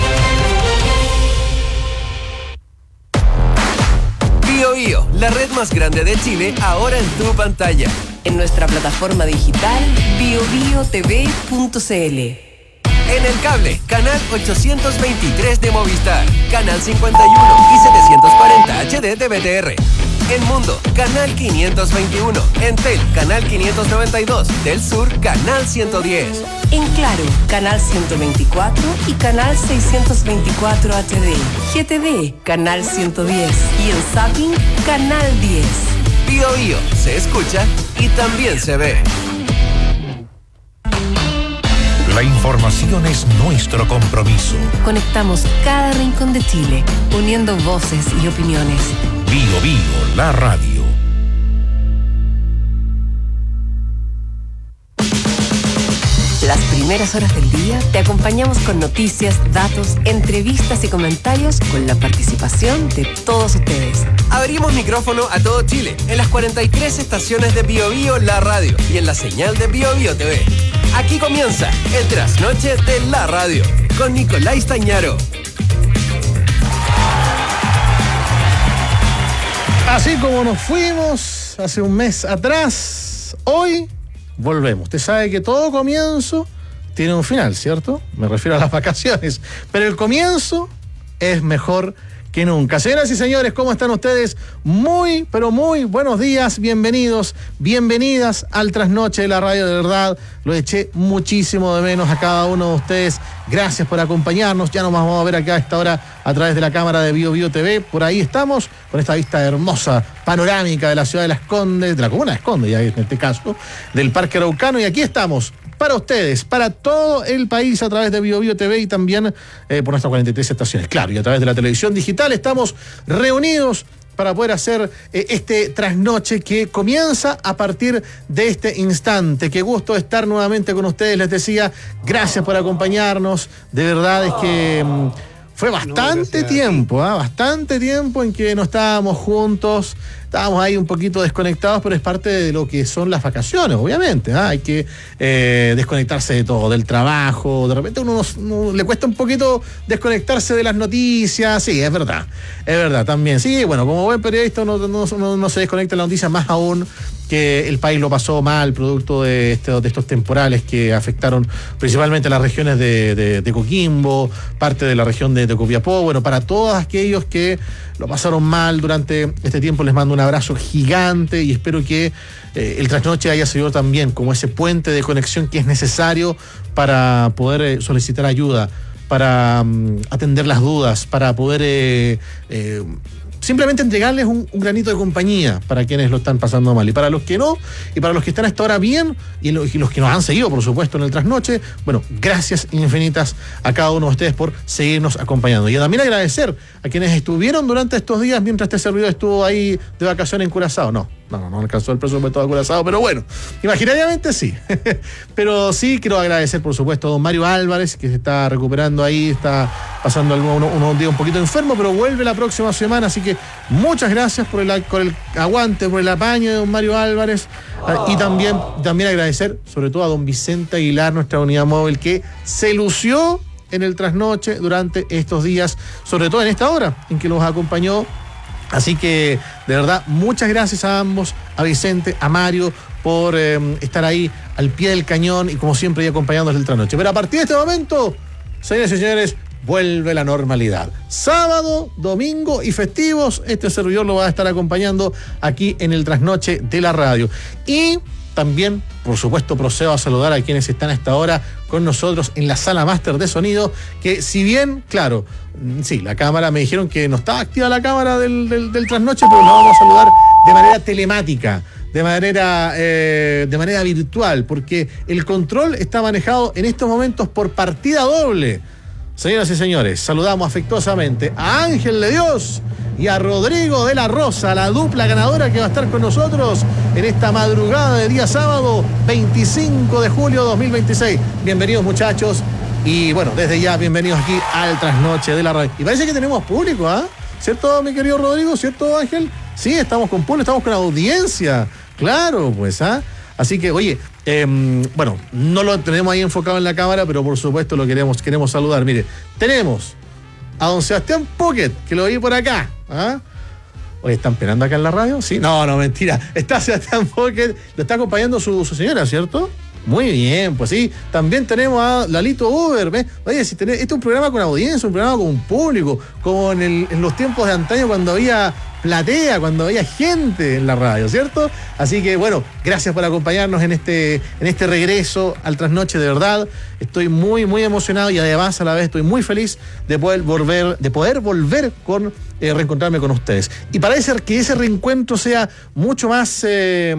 Bio Bio, la red más grande de Chile, ahora en tu pantalla. En nuestra plataforma digital bio bio t v punto c l. En el cable, canal ochocientos veintitrés de Movistar, canal cincuenta y uno y setecientos cuarenta H D de B T R. En Mundo, canal quinientos veintiuno. En Tel, canal quinientos noventa y dos. Del Sur, canal ciento diez. En Claro, canal ciento veinticuatro y canal seiscientos veinticuatro H D. G T V, canal ciento diez. Y en Zapping, canal diez. Bio Bio, se escucha y también se ve. La información es nuestro compromiso. Conectamos cada rincón de Chile, uniendo voces y opiniones. Bio Bio, la radio. Las primeras horas del día te acompañamos con noticias, datos, entrevistas y comentarios con la participación de todos ustedes. Abrimos micrófono a todo Chile, en las cuarenta y tres estaciones de Bio Bio, la radio, y en la señal de Bio Bio T V. Aquí comienza el trasnoche de la radio, con Nicolás Tañaro. Así como nos fuimos hace un mes atrás, hoy volvemos. Usted sabe que todo comienzo tiene un final, ¿cierto? Me refiero a las vacaciones. Pero el comienzo es mejor que nunca. Señoras y señores, ¿cómo están ustedes? Muy, pero muy buenos días. Bienvenidos, bienvenidas al trasnoche de la radio. De verdad, lo eché muchísimo de menos a cada uno de ustedes. Gracias por acompañarnos. Ya nos vamos a ver acá a esta hora a través de la cámara de Bio Bio T V. Por ahí estamos, con esta vista hermosa, panorámica de la ciudad de Las Condes, de la comuna de Las Condes, ya en este caso, del Parque Araucano. Y aquí estamos, para ustedes, para todo el país, a través de Bio Bio T V y también eh, por nuestras cuarenta y tres estaciones. Claro, y a través de la televisión digital estamos reunidos para poder hacer eh, este trasnoche que comienza a partir de este instante. Qué gusto estar nuevamente con ustedes, les decía, gracias por acompañarnos. De verdad es que mmm, fue bastante no, tiempo, ¿eh? bastante tiempo en que no estábamos juntos. Estábamos ahí un poquito desconectados, pero es parte de lo que son las vacaciones, obviamente. ¿eh? Hay que eh, desconectarse de todo, del trabajo. De repente a uno, nos, uno le cuesta un poquito desconectarse de las noticias. Sí, es verdad, es verdad también. Sí, bueno, como buen periodista uno no, no, no se desconecta de las noticias, más aún que el país lo pasó mal producto de, este, de estos temporales que afectaron principalmente las regiones de, de, de Coquimbo, parte de la región de, de Copiapó. Bueno, para todos aquellos que lo pasaron mal durante este tiempo, les mando un abrazo gigante y espero que eh, el trasnoche haya servido también como ese puente de conexión que es necesario para poder eh, solicitar ayuda, para um, atender las dudas, para poder eh, eh, simplemente entregarles un, un granito de compañía para quienes lo están pasando mal. Y para los que no, y para los que están hasta ahora bien, y los, y los que nos han seguido, por supuesto, en el trasnoche, bueno, gracias infinitas a cada uno de ustedes por seguirnos acompañando. Y también agradecer a quienes estuvieron durante estos días mientras este servidor estuvo ahí de vacaciones en Curazao. No, No, no, no alcanzó el presupuesto de Curazao, pero bueno, imaginariamente sí. Pero sí quiero agradecer, por supuesto, a don Mario Álvarez, que se está recuperando ahí, está pasando unos, unos días un poquito enfermo, pero vuelve la próxima semana, así que muchas gracias por el, por el aguante, por el apaño de don Mario Álvarez. Y también, también agradecer, sobre todo, a don Vicente Aguilar, nuestra unidad móvil, que se lució en el trasnoche durante estos días, sobre todo en esta hora en que nos acompañó. Así que, de verdad, muchas gracias a ambos, a Vicente, a Mario, por eh, estar ahí al pie del cañón y, como siempre, y acompañándonos el trasnoche. Pero a partir de este momento, señores y señores, vuelve la normalidad. Sábado, domingo y festivos, este servidor lo va a estar acompañando aquí en el trasnoche de la radio. Y también, por supuesto, procedo a saludar a quienes están a esta hora con nosotros en la sala máster de sonido, que si bien, claro, sí, la cámara, me dijeron que no estaba activa la cámara del, del, del trasnoche, pero la vamos a saludar de manera telemática, de manera, eh, de manera virtual, porque el control está manejado en estos momentos por partida doble. Señoras y señores, saludamos afectuosamente a Ángel de Dios y a Rodrigo de la Rosa, la dupla ganadora que va a estar con nosotros en esta madrugada de día sábado veinticinco de julio de dos mil veintiséis. Bienvenidos, muchachos, y bueno, desde ya bienvenidos aquí al trasnoche de la radio. Y parece que tenemos público, ¿ah? ¿eh? ¿Cierto, mi querido Rodrigo? ¿Cierto, Ángel? Sí, estamos con público, estamos con audiencia. Claro, pues, ¿ah? ¿eh? Así que, oye, eh, bueno, no lo tenemos ahí enfocado en la cámara, pero por supuesto lo queremos, queremos saludar. Mire, tenemos a don Sebastián Pocket, que lo vi por acá. ¿Ah? Oye, ¿están penando acá en la radio? Sí, no, no, mentira. Está Sebastián Pocket, lo está acompañando su, su señora, ¿cierto? Muy bien, pues sí. También tenemos a Lalito Uber, ¿ves? Oye, si tenés, este es un programa con audiencia, un programa con un público, como en, el, en los tiempos de antaño cuando había platea, cuando había gente en la radio, ¿cierto? Así que, bueno, gracias por acompañarnos en este, en este regreso al trasnoche, de verdad. Estoy muy, muy emocionado y además a la vez estoy muy feliz de poder volver, de poder volver con, eh, reencontrarme con ustedes. Y para hacer que ese reencuentro sea mucho más eh,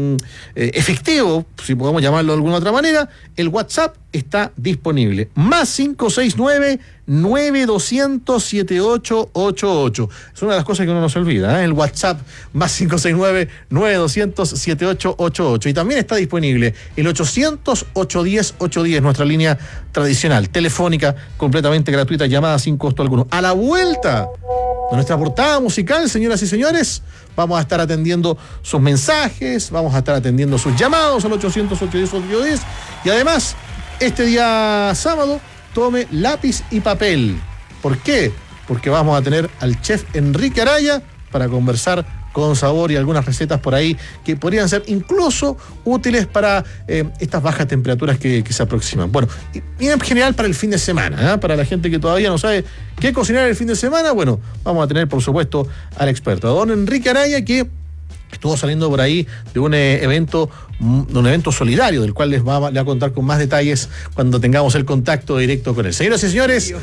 eh, efectivo, si podemos llamarlo de alguna otra manera, el WhatsApp está disponible. Más cinco seis nueve, nueve dos cero cero, siete ocho ocho ocho. Es una de las cosas que uno no se olvida, ¿eh? El WhatsApp, más cinco seis nueve, nueve dos cero cero, siete ocho ocho ocho. Y también está disponible el ochocientos, ochocientos diez, ochocientos diez, nuestra línea tradicional, telefónica, completamente gratuita, llamada sin costo alguno. A la vuelta de nuestra portada musical, señoras y señores, vamos a estar atendiendo sus mensajes, vamos a estar atendiendo sus llamados al ochocientos, ochocientos diez, ochocientos diez. Y además, este día sábado, tome lápiz y papel. ¿Por qué? Porque vamos a tener al chef Enrique Araya para conversar con sabor y algunas recetas por ahí que podrían ser incluso útiles para eh, estas bajas temperaturas que, que se aproximan. Bueno, y, y en general para el fin de semana, ¿eh? Para la gente que todavía no sabe qué cocinar el fin de semana, bueno, vamos a tener, por supuesto, al experto, a don Enrique Araya, que estuvo saliendo por ahí de un eh, evento de un evento solidario, del cual les va, les va a contar con más detalles cuando tengamos el contacto directo con él. Señoras y señores,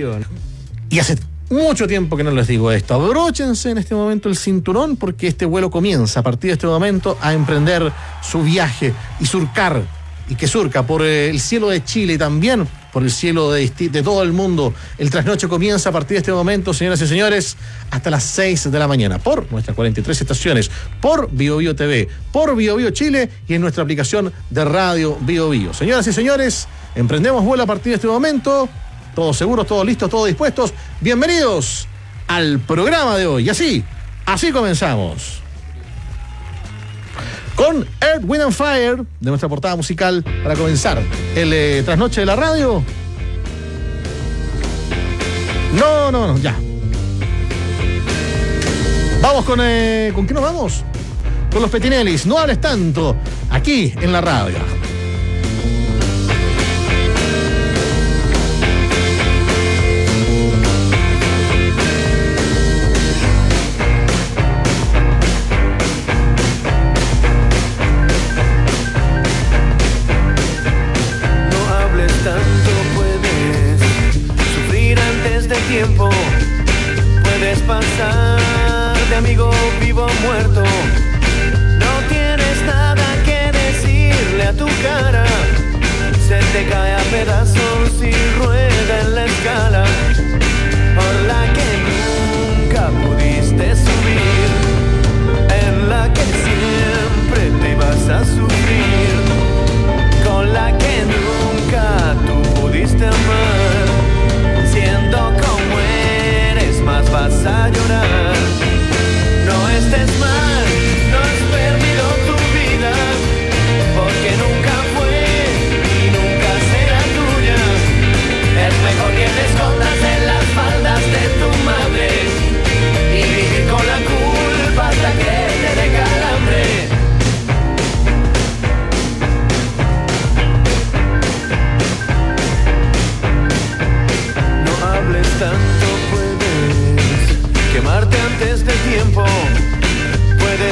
y hace mucho tiempo que no les digo esto, abróchense en este momento el cinturón, porque este vuelo comienza a partir de este momento a emprender su viaje y surcar, y que surca por el cielo de Chile y también por el cielo de, de todo el mundo. El trasnoche comienza a partir de este momento, señoras y señores, hasta las seis de la mañana, por nuestras cuarenta y tres estaciones, por Bio Bio T V, por Bio Bio Chile y en nuestra aplicación de radio Bio Bio. Señoras y señores, emprendemos vuelo a partir de este momento. Todos seguros, todos listos, todos dispuestos. Bienvenidos al programa de hoy. Y así, así comenzamos. Con Earth, Wind and Fire, de nuestra portada musical, para comenzar el eh, trasnoche de la radio. No, no, no, ya. Vamos con... Eh, ¿Con qué nos vamos? Con los Petinellis. No hables tanto, aquí en la radio. Tiempo puedes pasar de amigo vivo o muerto. No tienes nada que decirle a tu cara. Se te cae a pedazos y rueda en la escala por la que nunca pudiste subir, en la que siempre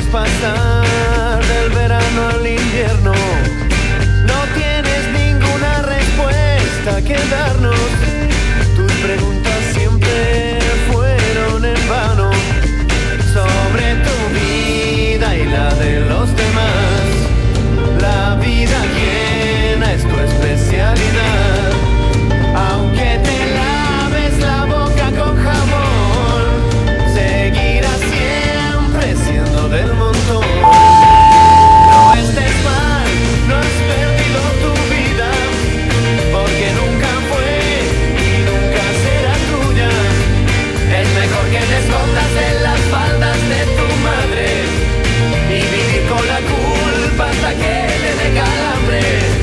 pasar del verano al invierno. No tienes ninguna respuesta que darnos. Tus preguntas siempre fueron en vano sobre tu vida y la de los demás. La vida ajena es tu especialidad. Aunque te laves la boca con jabón, seguirás siempre siendo del montón. No estés mal, no has perdido tu vida, porque nunca fue y nunca será tuya. Es mejor que te escondas en las faldas de tu madre y vivir con la culpa hasta que te dé calambre.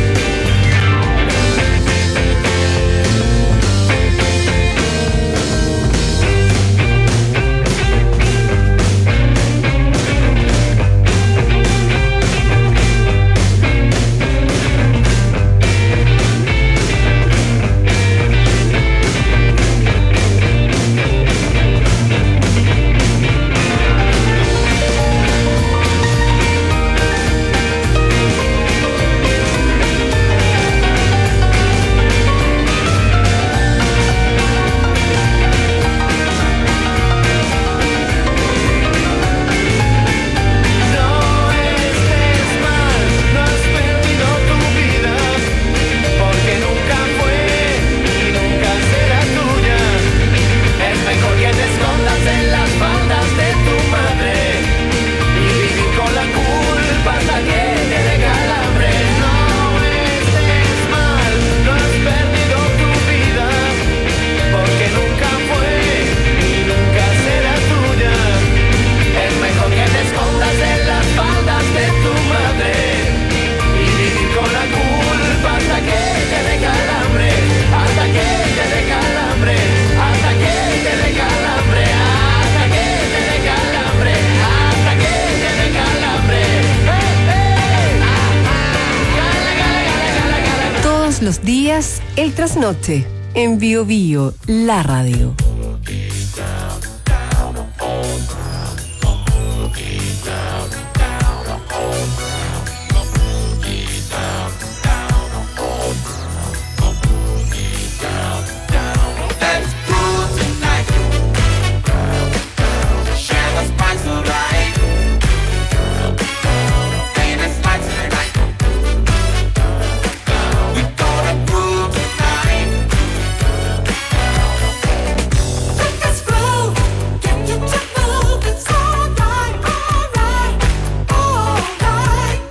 Los días, el trasnoche, en Bio Bio, la radio. Get your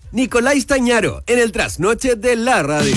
Nicolás Tañaro, en el trasnoche de la radio.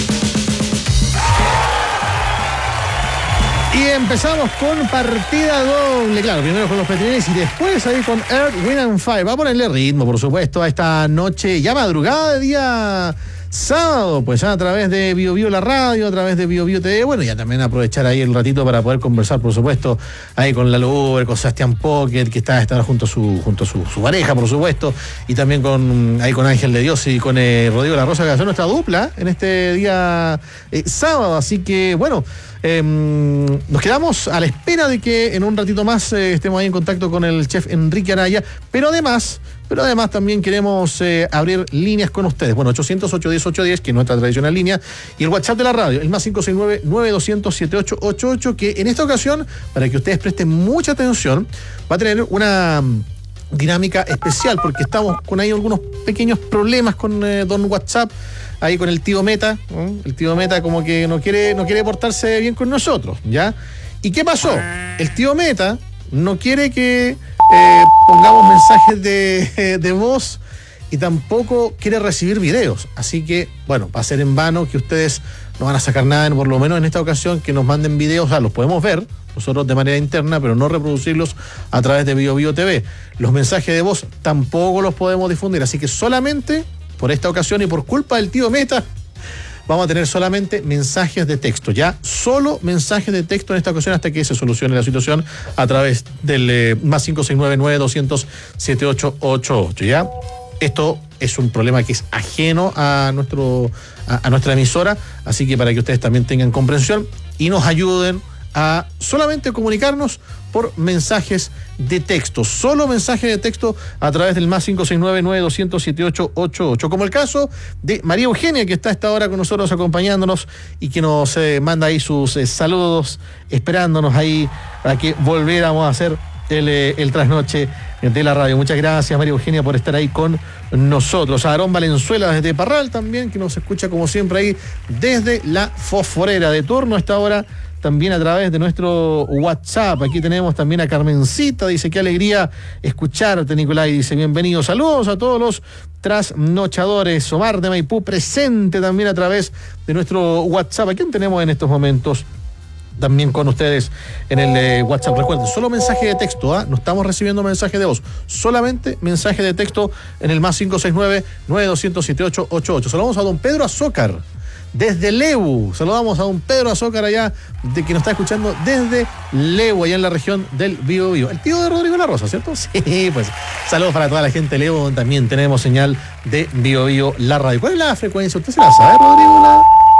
Y empezamos con partida doble, claro, primero con los petrines y después ahí con Earth, Wind and Fire. Va a ponerle ritmo, por supuesto, a esta noche ya madrugada de día sábado, pues a través de Bio Bio la radio, a través de Bio Bio T V, bueno, ya también aprovechar ahí el ratito para poder conversar, por supuesto, ahí con Lalo Uber, con Sebastián Pocket, que está, está junto a su junto a su, su pareja, por supuesto, y también con ahí con Ángel de Dios y con eh, Rodrigo La Rosa, que hace nuestra dupla en este día eh, sábado, así que bueno, eh, nos quedamos a la espera de que en un ratito más eh, estemos ahí en contacto con el chef Enrique Araya, pero además Pero además también queremos eh, abrir líneas con ustedes. Bueno, ochocientos, ochocientos diez, ochocientos diez, que es nuestra tradicional línea. Y el WhatsApp de la radio, el más cinco seis nueve, nueve dos cero cero, siete ocho ocho ocho, que en esta ocasión, para que ustedes presten mucha atención, va a tener una dinámica especial, porque estamos con ahí algunos pequeños problemas con eh, don WhatsApp, ahí con el tío Meta. ¿eh? El tío Meta como que no quiere, no quiere portarse bien con nosotros, ¿ya? ¿Y qué pasó? El tío Meta no quiere que eh, pongamos mensajes de, de voz y tampoco quiere recibir videos. Así que, bueno, va a ser en vano que ustedes no van a sacar nada, por lo menos en esta ocasión, que nos manden videos. O sea, los podemos ver nosotros de manera interna, pero no reproducirlos a través de Bio Bio T V. Los mensajes de voz tampoco los podemos difundir. Así que solamente por esta ocasión y por culpa del tío Meta, vamos a tener solamente mensajes de texto, ya solo mensajes de texto en esta ocasión hasta que se solucione la situación a través del eh, más cinco seis nueve, nueve dos cero cero, siete ocho ocho ocho, ¿ya? Esto es un problema que es ajeno a, nuestro, a, a nuestra emisora, así que para que ustedes también tengan comprensión y nos ayuden a solamente comunicarnos por mensajes de texto, solo mensajes de texto a través del más cinco seis nueve, nueve dos cero cero, siete ocho ocho ocho, como el caso de María Eugenia, que está a esta hora con nosotros acompañándonos y que nos eh, manda ahí sus eh, saludos, esperándonos ahí para que volviéramos a hacer el, eh, el trasnoche de la radio. Muchas gracias, María Eugenia, por estar ahí con nosotros. A Aarón Valenzuela desde Parral también, que nos escucha como siempre ahí desde la Fosforera de turno a esta hora, también a través de nuestro WhatsApp. Aquí tenemos también a Carmencita, dice, qué alegría escucharte, Nicolás, y dice, bienvenido. Saludos a todos los trasnochadores. Omar de Maipú presente también a través de nuestro WhatsApp. ¿A quién tenemos en estos momentos también con ustedes en el eh, WhatsApp? Recuerden, solo mensaje de texto, ¿ah? No estamos recibiendo mensaje de voz, solamente mensaje de texto en el más cinco seis nueve, nueve dos cero cero, siete ocho ocho ocho. Saludamos a don Pedro Azócar desde Lebu. Saludamos a don Pedro Azócar allá, de que nos está escuchando desde Lebu, allá en la región del Bío Bío. El tío de Rodrigo La Rosa, ¿cierto? Sí, pues saludos para toda la gente de Lebu, donde también tenemos señal de Bío Bío la radio. ¿Cuál es la frecuencia? ¿Usted se la sabe, Rodrigo? La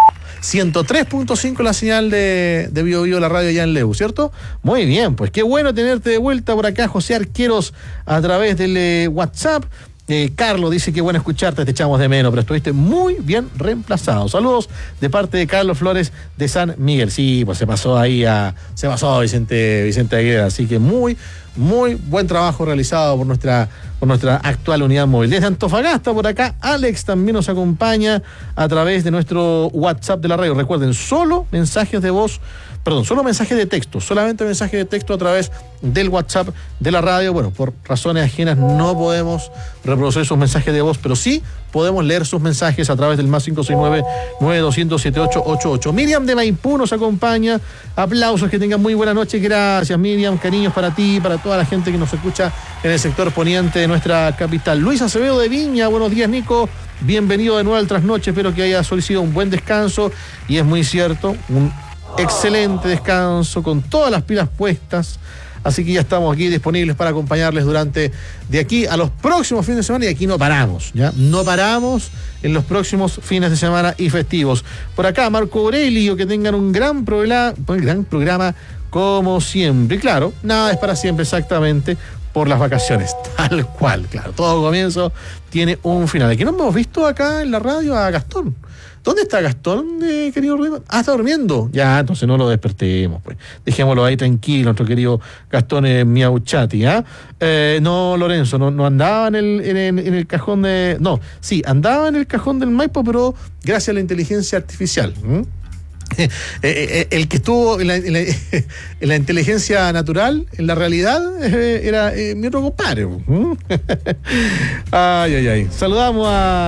ciento tres punto cinco la señal de, de Bío Bío la radio allá en Lebu, ¿cierto? Muy bien, pues qué bueno tenerte de vuelta por acá, José Arqueros, a través del eh, WhatsApp. Eh, Carlos dice que bueno escucharte, te echamos de menos, pero estuviste muy bien reemplazado. Saludos de parte de Carlos Flores de San Miguel. Sí, pues se pasó ahí a. Se pasó a Vicente, Vicente Aguilera, así que muy, muy buen trabajo realizado por nuestra, por nuestra actual unidad móvil. Desde Antofagasta, por acá, Alex también nos acompaña a través de nuestro WhatsApp de la radio. Recuerden, solo mensajes de voz. Perdón, solo mensaje de texto, solamente mensaje de texto a través del WhatsApp de la radio. Bueno, por razones ajenas no podemos reproducir sus mensajes de voz, pero sí podemos leer sus mensajes a través del más cinco seis nueve, nueve dos cero cero, siete ocho ocho ocho. Miriam de Maipú nos acompaña. Aplausos, que tengan muy buena noche. Gracias, Miriam. Cariños para ti, para toda la gente que nos escucha en el sector poniente de nuestra capital. Luis Acevedo de Viña, buenos días, Nico. Bienvenido de nuevo al trasnoche. Espero que haya solicitado un buen descanso. Y es muy cierto, un excelente descanso con todas las pilas puestas, así que ya estamos aquí disponibles para acompañarles durante de aquí a los próximos fines de semana, y aquí no paramos, ya no paramos en los próximos fines de semana y festivos. Por acá Marco Aurelio, que tengan un gran programa, un gran programa como siempre. Y claro, nada es para siempre, exactamente, por las vacaciones, tal cual, claro, todo comienzo tiene un final. Aquí no hemos visto acá en la radio a Gastón. ¿Dónde está Gastón, eh, querido Rodrigo? Ah, está durmiendo. Ya, entonces no lo despertemos, pues. Dejémoslo ahí tranquilo, nuestro querido Gastón eh, Miauchati, ¿ah? ¿eh? No, Lorenzo, no, no andaba en el, en, el, en el cajón de... No, sí, andaba en el cajón del Maipo, pero gracias a la inteligencia artificial. ¿Mm? Eh, eh, el que estuvo en la, en, la, en la inteligencia natural, en la realidad, eh, era eh, mi otro compadre. ¿Mm? Ay, ay, ay. Saludamos a,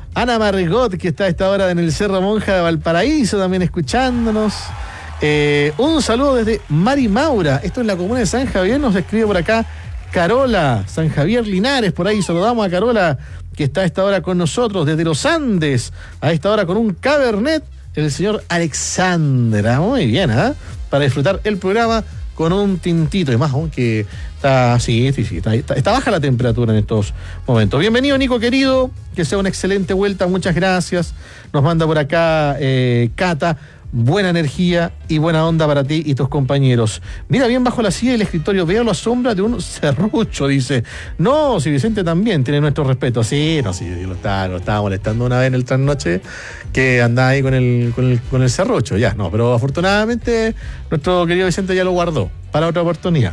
Ana Margot, que está a esta hora en el Cerro Monja de Valparaíso, también escuchándonos. Eh, un saludo desde Mari Maura, esto es la comuna de San Javier, nos escribe por acá Carola, San Javier Linares, por ahí saludamos a Carola, que está a esta hora con nosotros, desde los Andes, a esta hora con un Cabernet, el señor Alexandra, muy bien, ¿eh? Para disfrutar el programa con un tintito, y más aún que está, sí, sí, sí, está, está, está baja la temperatura en estos momentos. Bienvenido, Nico querido, que sea una excelente vuelta, muchas gracias. Nos manda por acá eh, Cata, buena energía y buena onda para ti y tus compañeros. Mira bien bajo la silla del escritorio, veo la sombra de un serrucho, dice. No, si Vicente también tiene nuestro respeto. Sí, no, sí, lo estaba, lo estaba molestando una vez en el trasnoche que andaba ahí con el, con el, con el serrucho, ya, no, pero afortunadamente nuestro querido Vicente ya lo guardó para otra oportunidad.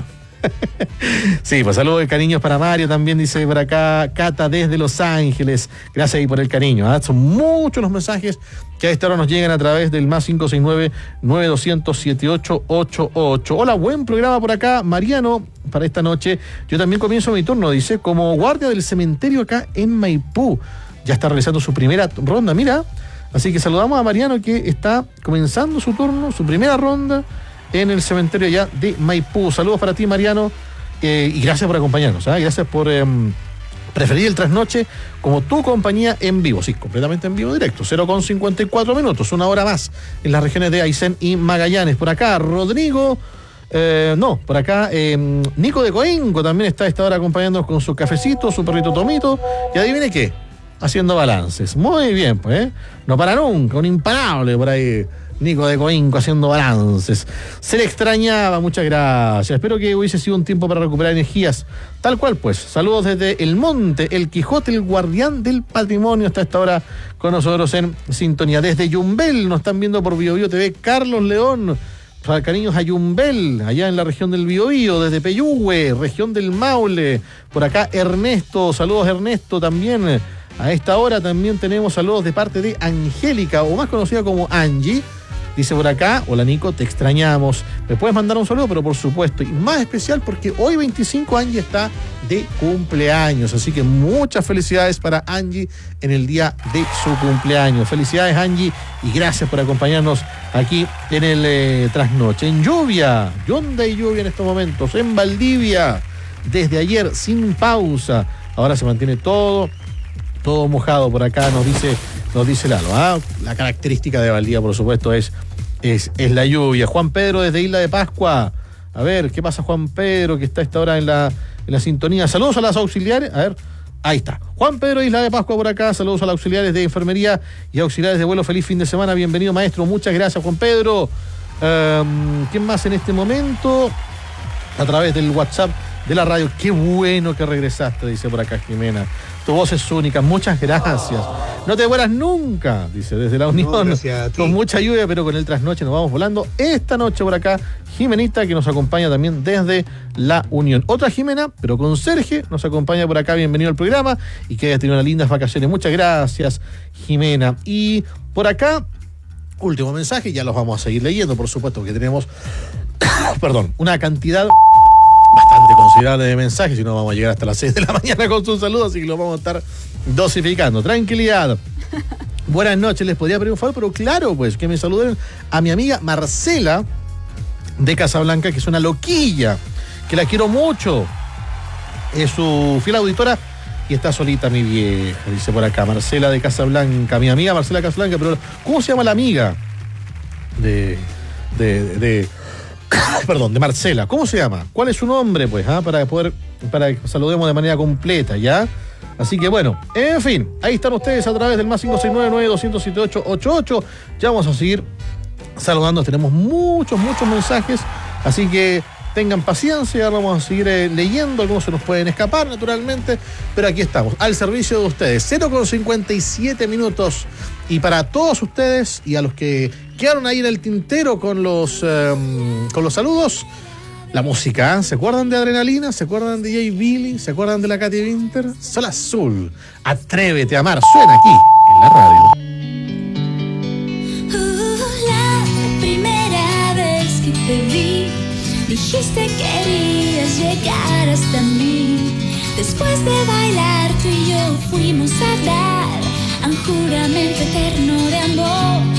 Sí, pues saludos y cariños para Mario, también dice por acá Cata desde Los Ángeles. Gracias ahí por el cariño, ¿eh? Son muchos los mensajes que a esta hora nos llegan a través del más cinco seis nueve, nueve dos cero cero, siete ocho ocho ocho. Hola, buen programa por acá, Mariano, para esta noche. Yo también comienzo mi turno, dice, como guardia del cementerio acá en Maipú. Ya está realizando su primera ronda, mira. Así que saludamos a Mariano, que está comenzando su turno, su primera ronda en el cementerio ya de Maipú. Saludos para ti, Mariano, eh, y gracias por acompañarnos, ¿eh? Gracias por eh, preferir el trasnoche como tu compañía en vivo, sí, completamente en vivo directo, cero con cincuenta y cuatro minutos, una hora más en las regiones de Aysén y Magallanes. Por acá, Rodrigo, eh, no, por acá, eh, Nico de Coenco también está a esta hora acompañándonos con su cafecito, su perrito Tomito, y adivine qué, haciendo balances. Muy bien, pues, ¿eh? No para nunca, un imparable por ahí. Nico de Coinco haciendo balances. Se le extrañaba, muchas gracias. Espero que hubiese sido un tiempo para recuperar energías. Tal cual, pues. Saludos desde El Monte, El Quijote, el guardián del patrimonio. Hasta esta hora con nosotros en sintonía. Desde Yumbel nos están viendo por Bio Bio T V. Carlos León, cariños a Yumbel, allá en la región del Biobío. Desde Peyúgue, región del Maule. Por acá Ernesto, saludos Ernesto también. A esta hora también tenemos saludos de parte de Angélica, o más conocida como Angie. Dice por acá, hola Nico, te extrañamos. Me puedes mandar un saludo, pero por supuesto, y más especial porque hoy veinticinco Angie está de cumpleaños. Así que muchas felicidades para Angie en el día de su cumpleaños. Felicidades, Angie, y gracias por acompañarnos aquí en el eh, trasnoche. En lluvia, ¿dónde hay lluvia en estos momentos? En Valdivia, desde ayer sin pausa. Ahora se mantiene todo, todo mojado por acá, nos dice... Nos dice Lalo, ¿ah? La característica de Valdivia, por supuesto, es, es, es la lluvia. Juan Pedro desde Isla de Pascua. A ver, ¿qué pasa, Juan Pedro, que está a esta hora en la, en la sintonía? Saludos a las auxiliares. A ver, ahí está. Juan Pedro, Isla de Pascua por acá. Saludos a las auxiliares de enfermería y auxiliares de vuelo. Feliz fin de semana. Bienvenido, maestro. Muchas gracias, Juan Pedro. Um, ¿Quién más en este momento? A través del WhatsApp de la radio. Qué bueno que regresaste, dice por acá Jimena. Tu voz es única, muchas gracias. No te mueras nunca, dice desde la Unión. No, con mucha lluvia, pero con el trasnoche nos vamos volando. Esta noche por acá, Jimenita, que nos acompaña también desde la Unión. Otra Jimena, pero con Sergio, nos acompaña por acá. Bienvenido al programa y que hayas tenido unas lindas vacaciones. Muchas gracias, Jimena. Y por acá, último mensaje, ya los vamos a seguir leyendo, por supuesto, porque tenemos, perdón, una cantidad bastante considerable de mensajes, si no vamos a llegar hasta las seis de la mañana con sus saludos, así que lo vamos a estar dosificando. Tranquilidad. Buenas noches, les podría pedir un favor, pero claro, pues, que me saluden a mi amiga Marcela de Casablanca, que es una loquilla, que la quiero mucho. Es su fiel auditora y está solita mi vieja, dice por acá, Marcela de Casablanca, mi amiga Marcela de Casablanca, pero ¿cómo se llama la amiga de... de, de, de perdón, de Marcela? ¿Cómo se llama? ¿Cuál es su nombre, pues? ¿Ah? Para poder, para que saludemos de manera completa, ¿ya? Así que bueno, en fin, ahí están ustedes a través del más cinco seis nueve, nueve dos cero cero, siete ocho ocho ocho. Ya vamos a seguir saludando, tenemos muchos, muchos mensajes, así que tengan paciencia, vamos a seguir eh, leyendo, algunos se nos pueden escapar naturalmente, pero aquí estamos, al servicio de ustedes, cero con cincuenta y siete minutos, y para todos ustedes y a los que quedaron ahí en el tintero con los, eh, con los saludos, la música, ¿eh? ¿Se acuerdan de Adrenalina? ¿Se acuerdan de Jay Billy? ¿Se acuerdan de la Katy Winter? Sol Azul, Atrévete a amar, suena aquí en la radio. Uh, la primera vez que te vi, dijiste que querías llegar hasta mí. Después de bailar tú y yo fuimos a dar a un juramento eterno de amor.